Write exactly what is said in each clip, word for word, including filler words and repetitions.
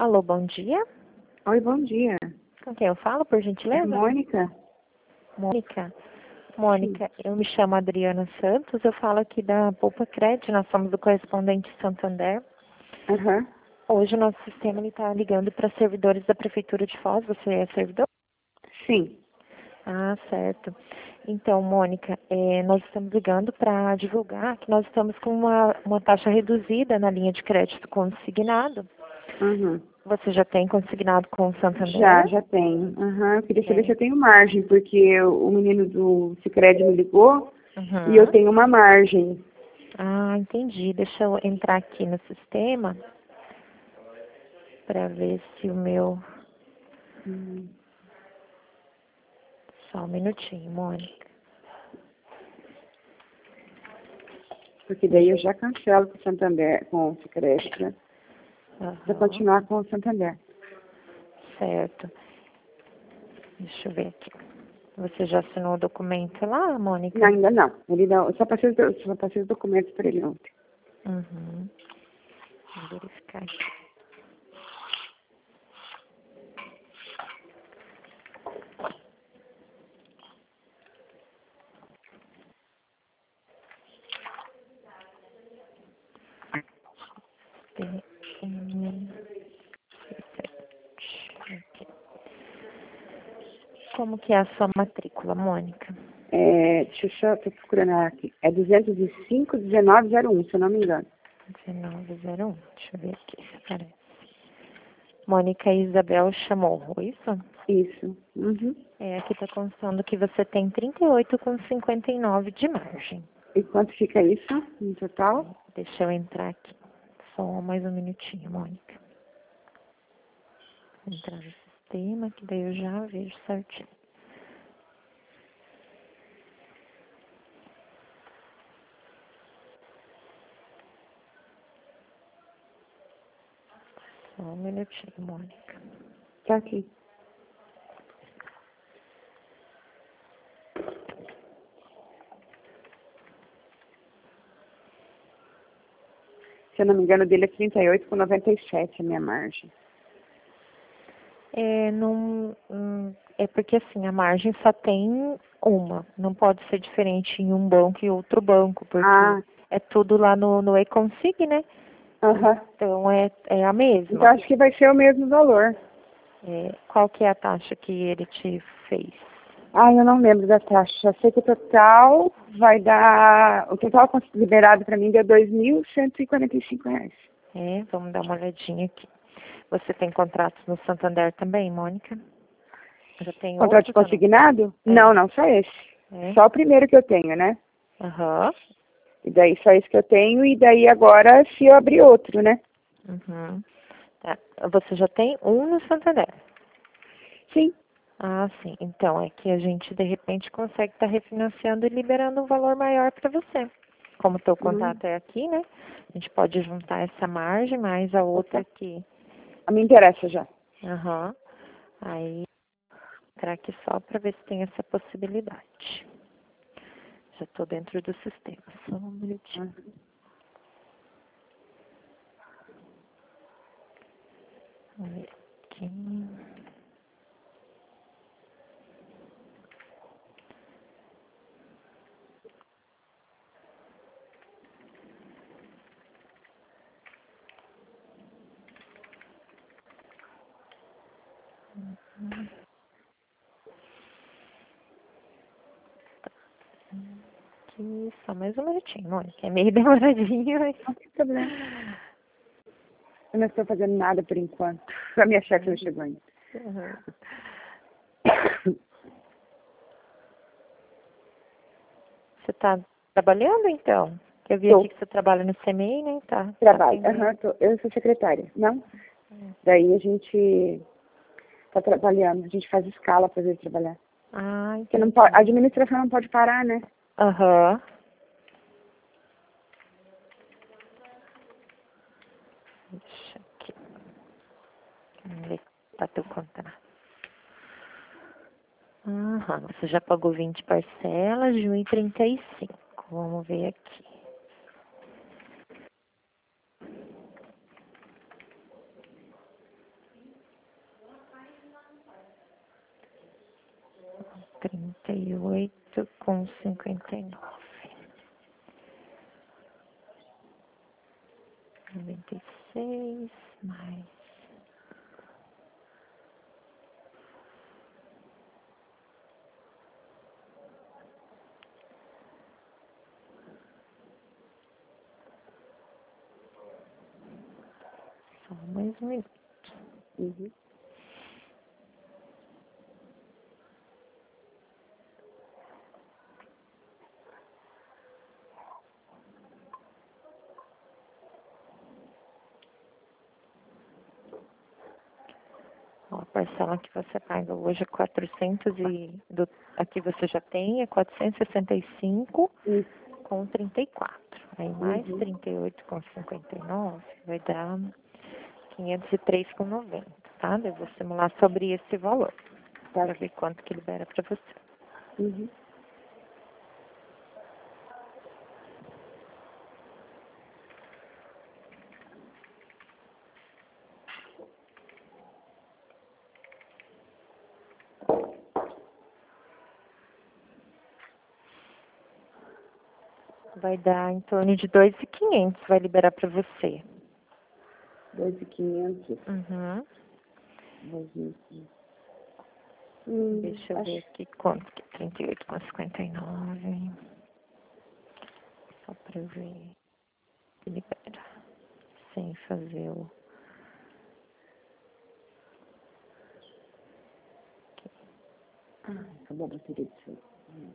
Alô, bom dia. Oi, bom dia. Com quem eu falo, por É gentileza? Mônica? Mônica. Mônica, eu me chamo Adriana Santos, eu falo aqui da Poupa Crédito, nós somos do correspondente Santander. Aham. Hoje o nosso sistema está ligando para servidores da Prefeitura de Foz, você é servidor? Sim. Ah, certo. Então, Mônica, eh, nós estamos ligando para divulgar que nós estamos com uma, uma taxa reduzida na linha de crédito consignado. Uhum. Você já tem consignado com o Santander? Já, já tenho. Aham. Eu queria saber Tem. se eu tenho margem, porque o menino do Sicredi me ligou e eu Uhum. tenho uma margem. Ah, entendi. Deixa eu entrar aqui no sistema para ver se o meu... Hum. Só um minutinho, Mônica. Porque daí eu já cancelo com o Santander, com o Sicredi, né? Pra Aham. continuar com o Santander. Certo. Deixa eu ver aqui. Você já assinou o documento lá, Mônica? Não, ainda não. Ele não. Eu só passei os, do- só passei os documentos para ele ontem. Uhum. Vou verificar aqui. Tem, hum, aqui. Como que é a sua matrícula, Mônica? É, deixa eu só, tô procurando ela aqui. É duzentos e cinco, dezenove zero um, se eu não me engano. dezenove zero um. Deixa eu ver aqui se aparece. Mônica Isabel Chamorro, isso? Isso. Uhum. É, aqui está constando que você tem trinta e oito vírgula cinquenta e nove de margem. E quanto fica isso no total? Deixa eu entrar aqui. Só mais um minutinho, Mônica. Vou entrar no sistema, que daí eu já vejo certinho. Só um minutinho, Mônica. Tá aqui. Se eu não me engano, o dele é trinta e oito com noventa e sete a minha margem. É, não, hum, é porque assim, a margem só tem uma. Não pode ser diferente em um banco e outro banco, porque Ah, é tudo lá no, no E-Consig, né? aham. Então é, é a mesma. Então acho que vai ser o mesmo valor. É, qual que é a taxa que ele te fez? Ah, eu não lembro da taxa. Já sei que o total vai dar... O total liberado para mim deu dois mil cento e quarenta e cinco reais. É, vamos dar uma olhadinha aqui. Você tem contratos no Santander também, Mônica? Já tem Contrato outros ou não? consignado? É. Não, não, só esse. É? Só o primeiro que eu tenho, né? Aham. E daí só esse que eu tenho. E daí agora se eu abrir outro, né? Uhum. Tá. Você já tem um no Santander? Sim. Ah, sim. Então, é que a gente, de repente, consegue estar refinanciando e liberando um valor maior para você. Como o teu Hum. contato é aqui, né? A gente pode juntar essa margem mais a outra Opa. aqui. Me interessa já. Aham. Aí, entrar aqui só para ver se tem essa possibilidade. Já estou dentro do sistema. Só um minutinho. Uhum. Vamos ver aqui. Aqui, só mais um minutinho, Mônica. É meio demoradinho, mas... Não tem problema. Eu não estou fazendo nada por enquanto. A minha chefe não chegou ainda. Uhum. Você está trabalhando, então? Eu vi Tô. aqui que você trabalha no C M E, né? Tá, tá Trabalho. atendendo. Aham, tô. Eu sou secretária. Não? É. Daí a gente está trabalhando. A gente faz escala para ele trabalhar. Ah, Porque não entendi. pode, a administração não pode parar, né? Aham. Deixa aqui. Vamos ver se tá teu contrato. Aham, você já pagou vinte parcelas de um e trinta e cinco. Vamos ver aqui. e oito com cinquenta e nove. Noventa e seis mais só mais um minuto. Uhum. Ó, a parcela que você paga hoje é quatrocentos e do, aqui você já tem é quatrocentos e sessenta e cinco Isso. com trinta e quatro. Aí mais Uhum. trinta e oito com cinquenta e nove vai dar quinhentos e três com noventa, tá? Eu vou simular sobre esse valor Tá. para ver quanto que libera para você. Uhum. Vai dar em torno de dois mil e quinhentos, vai liberar para você. dois mil e quinhentos. Uhum. dois mil e quinhentos. Hum, Deixa eu acho... ver aqui quanto que é trinta e oito com cinquenta e nove. Só para ver. Libera. Sem fazer o... Ah, acabou a bateria do seu.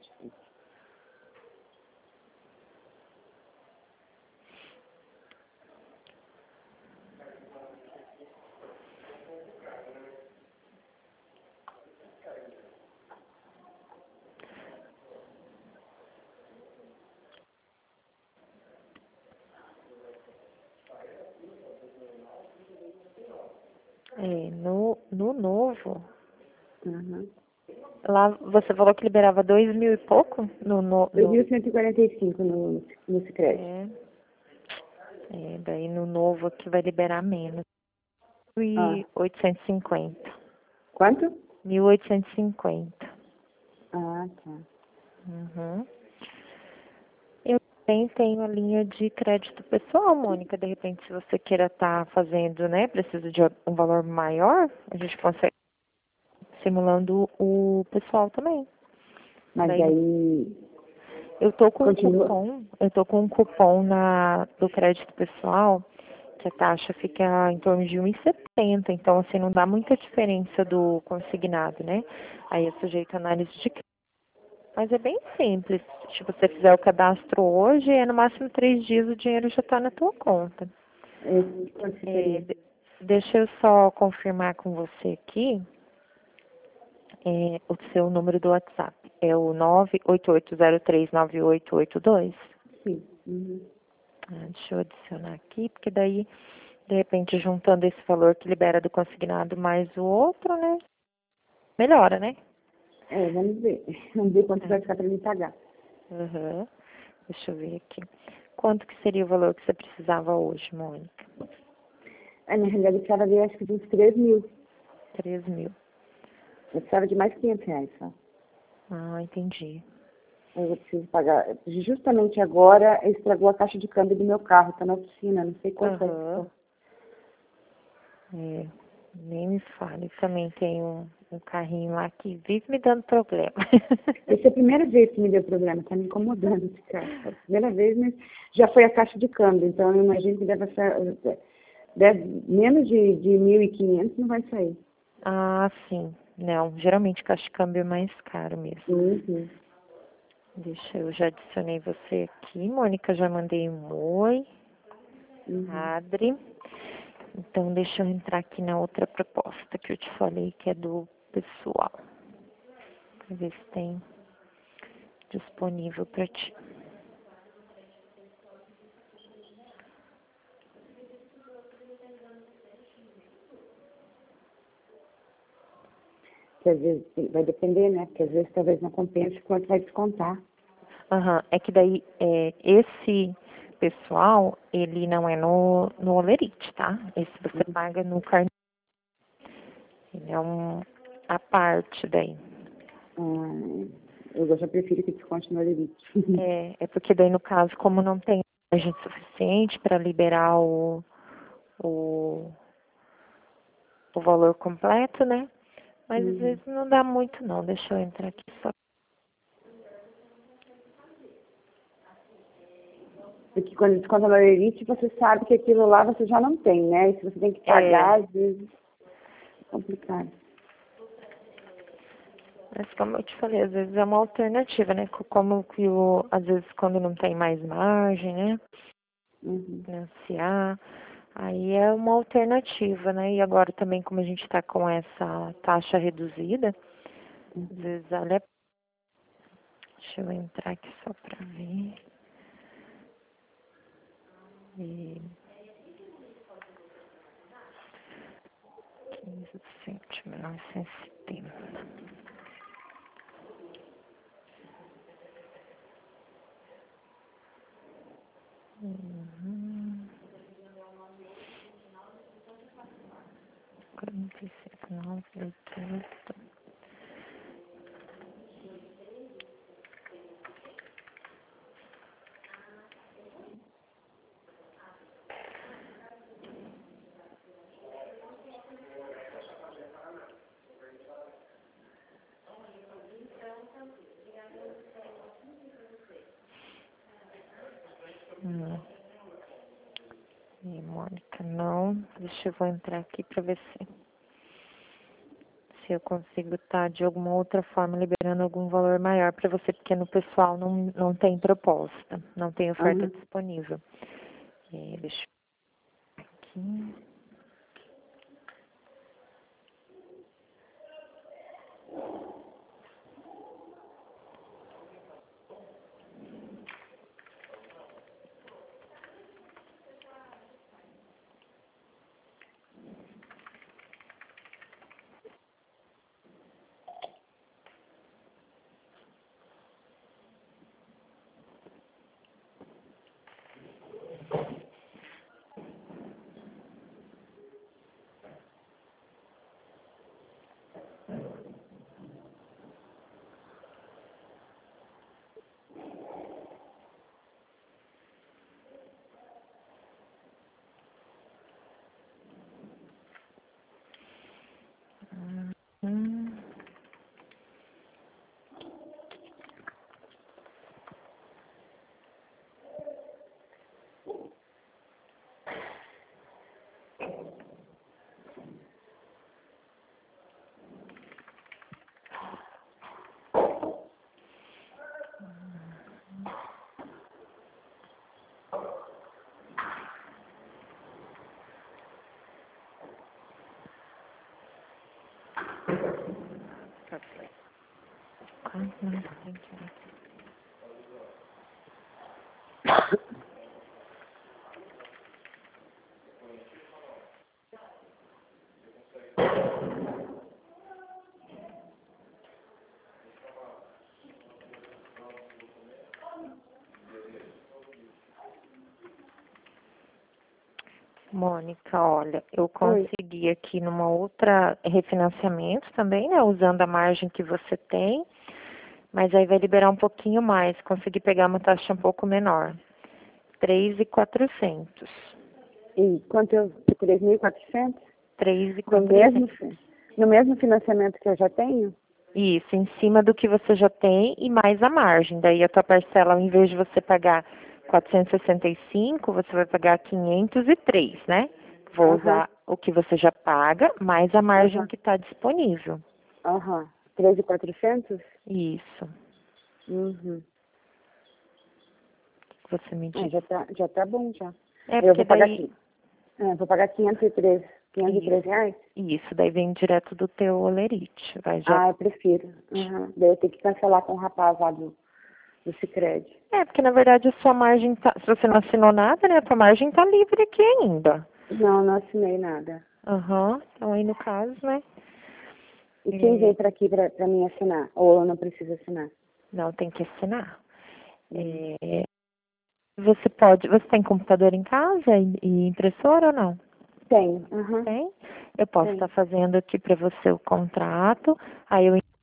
É, no, no novo, Uhum. lá você falou que liberava dois mil e pouco? No, no, dois no, mil cento e quarenta e cinco no, no Sicredi. é, é, daí no novo aqui vai liberar menos. Ah, mil oitocentos e cinquenta. quanto? mil oitocentos e cinquenta. Ah, tá. Uhum. Eu também tenho a linha de crédito pessoal, Mônica. De repente, se você queira estar fazendo, né, precisa de um valor maior, a gente consegue simulando o pessoal também. Mas Daí, aí eu tô com um continua. cupom, eu tô com um cupom na, do crédito pessoal, que a taxa fica em torno de um e setenta. Então, assim, não dá muita diferença do consignado, né? Aí é sujeito a análise de crédito. Mas é bem simples. Se você fizer o cadastro hoje, é no máximo três dias o dinheiro já está na tua conta. Esse, quanto que É, seria? de- deixa eu só confirmar com você aqui é, o seu número do WhatsApp. É o nove oito oito zero três nove oito oito dois. Sim. Uhum. Ah, deixa eu adicionar aqui, porque daí, de repente, juntando esse valor que libera do consignado mais o outro, né? Melhora, né? É, vamos ver. Vamos ver quanto É. vai ficar para me pagar. Uhum. Deixa eu ver aqui. Quanto que seria o valor que você precisava hoje, Mônica? É, na realidade, eu precisava de, acho que de uns três mil. Três mil. Eu precisava de mais quinhentos reais só. Ah, entendi. Eu preciso pagar. Justamente agora, estragou a caixa de câmbio do meu carro. Tá na oficina, não sei quanto vai Aham. custar. É, nem me fale. Também tem um, um carrinho lá que vive me dando problema. Essa é a primeira vez que me deu problema. Tá me incomodando esse carro. É a primeira vez, mas já foi a caixa de câmbio. Então, eu imagino que deve ser... Deve, menos de, de mil e quinhentos não vai sair. Ah, sim. Não, geralmente caixa de câmbio é mais caro mesmo. Uhum. Deixa eu já adicionei você aqui, Mônica, já mandei um oi, Uhum. Adri. Então deixa eu entrar aqui na outra proposta que eu te falei que é do pessoal. Pra ver se tem disponível para ti. Que às vezes vai depender, né? Porque às vezes talvez não compense quanto vai descontar. Aham, é que daí é, esse pessoal, ele não é no, no Olerite, tá? Esse você paga no carnê. Ele é um a parte daí. Ah, eu já prefiro que desconte no Olerite. É, é porque daí, no caso, como não tem margem suficiente para liberar o, o, o valor completo, né? Mas às Uhum. vezes não dá muito não. Deixa eu entrar aqui só. Porque quando desconta no Olerite, você sabe que aquilo lá você já não tem, né? E se você tem que É, pagar, às vezes é complicado. mas como eu te falei, às vezes é uma alternativa, né? Co- Como que o, às vezes quando não tem mais margem, né? Uhum. Financiar, aí é uma alternativa, né? E agora também como a gente está com essa taxa reduzida, às vezes olha, deixa eu entrar aqui só para ver. E quinze de setembro de mil novecentos e setenta. Uhum. quarenta e cinco, nove, oitenta. Hum. E Mônica, não. Deixa eu vou entrar aqui para ver se, se eu consigo estar de alguma outra forma liberando algum valor maior para você, porque no pessoal não, não tem proposta, não tem oferta Uhum. disponível. E deixa eu ver aqui. Hum. Quanto mais tem que ir? Mônica, olha, eu Oi. consegui aqui numa outra refinanciamento também, né? Usando a margem que você tem, mas aí vai liberar um pouquinho mais. Consegui pegar uma taxa um pouco menor. três mil e quatrocentos. E quanto eu três mil e quatrocentos? três mil e No mesmo, quatrocentos. fi- no mesmo financiamento que eu já tenho? Isso, em cima do que você já tem e mais a margem. Daí a tua parcela, ao invés de você pagar quatrocentos e sessenta e cinco, você vai pagar quinhentos e três, né? Vou Aham, usar o que você já paga, mais a margem aham, que está disponível. aham. três mil e quatrocentos? Isso. Uhum. O que você me Ah, diz? já tá, já tá bom, já. É Eu porque vou pagar daí, aqui. Ah, vou pagar quinhentos e três, quinhentos e isso, três reais? isso, daí vem direto do teu olerite. Vai já. Ah, eu prefiro. Uhum. Daí eu tenho que cancelar com o rapaz lá do, do Sicredi. É, porque na verdade a sua margem tá, se você não assinou nada, né, a tua margem tá livre aqui ainda. Não, não assinei nada. Aham, então aí no caso, né? E quem É, veio para aqui para mim assinar? Ou eu não preciso assinar? não, tem que assinar. Hum. É, você pode, você tem computador em casa e, e impressora ou não? Tenho. Uhum. Tem? Eu posso estar Tenho. fazendo aqui para você o contrato, aí eu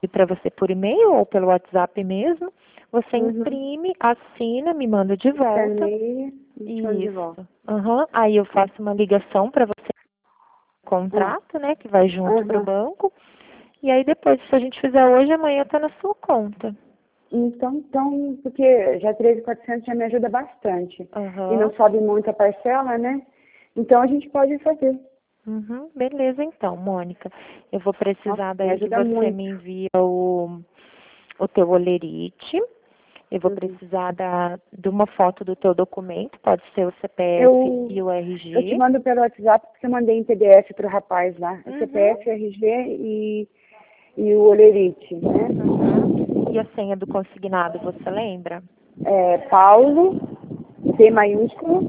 para você por e-mail ou pelo WhatsApp mesmo. Você Uhum. imprime, assina, me manda de volta. Escaneia e manda de Isso. volta. Uhum. Aí eu faço uma ligação para você contrato, né, que vai junto Uhum. para o banco. E aí depois, se a gente fizer hoje, amanhã está na sua conta. Então, então, porque já treze mil e quatrocentos já me ajuda bastante. Uhum. E não sobe muito a parcela, né? Então a gente pode fazer. Uhum. Beleza, então, Mônica. Eu vou precisar Nossa, me daí que ajuda você muito. me envia o, o teu olerite. Eu vou Uhum. precisar da, de uma foto do teu documento, pode ser o C P F Eu, e o R eu te G. mando pelo WhatsApp porque eu mandei em P D F para o rapaz lá. Uhum. C P F, R G e, e o olerite, né? Uhum. E a senha do consignado, você lembra? É, Paulo, P maiúsculo,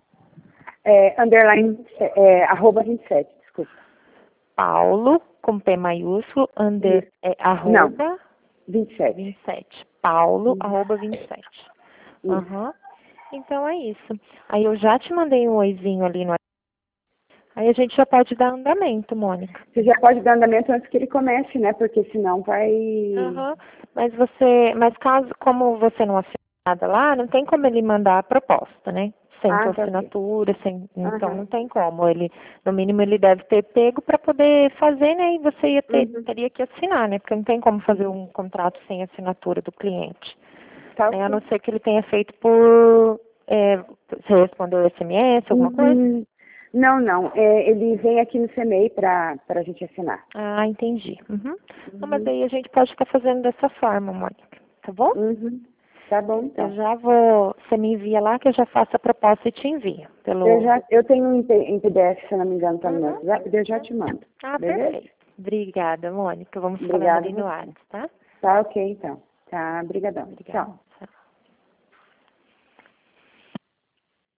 é, underline, é, arroba vinte e sete, desculpa. Paulo, com P maiúsculo, under, Isso. é, Não, arroba vinte e sete. vinte e sete. Paulo, Isso. arroba vinte e sete. Isso. Uhum. Então é isso. Aí eu já te mandei um oizinho ali no. Aí a gente já pode dar andamento, Mônica. Você já pode dar andamento antes que ele comece, né? Porque senão vai... Uhum. Mas você, mas caso, como você não assinou nada lá, não tem como ele mandar a proposta, né? Sem Ah, tua tá ok. assinatura, sem, então Aham. não tem como. Ele, no mínimo, ele deve ter pego para poder fazer, né? E você ia ter, Uhum. teria que assinar, né? Porque não tem como fazer um contrato sem assinatura do cliente. Tá Né? A ok. não ser que ele tenha feito por, é, você respondeu S M S, alguma coisa? Uhum. Não, não. É, ele vem aqui no C M E I para a gente assinar. Ah, entendi. Uhum. Não, mas Uhum. aí a gente pode ficar fazendo dessa forma, Mônica. Tá bom? Uhum. Tá bom, Eu então. já vou, você me envia lá que eu já faço a proposta e te envio. Eu, Pelo... já, eu tenho um em P- em P D F, se eu não me engano, tá no meu Uhum. WhatsApp, eu já te mando. Ah, Beleza? perfeito. Obrigada, Mônica. Vamos falando Obrigada ali a no você. ar, tá? Tá ok, então. Tá, brigadão. Obrigada. Tchau. Tchau.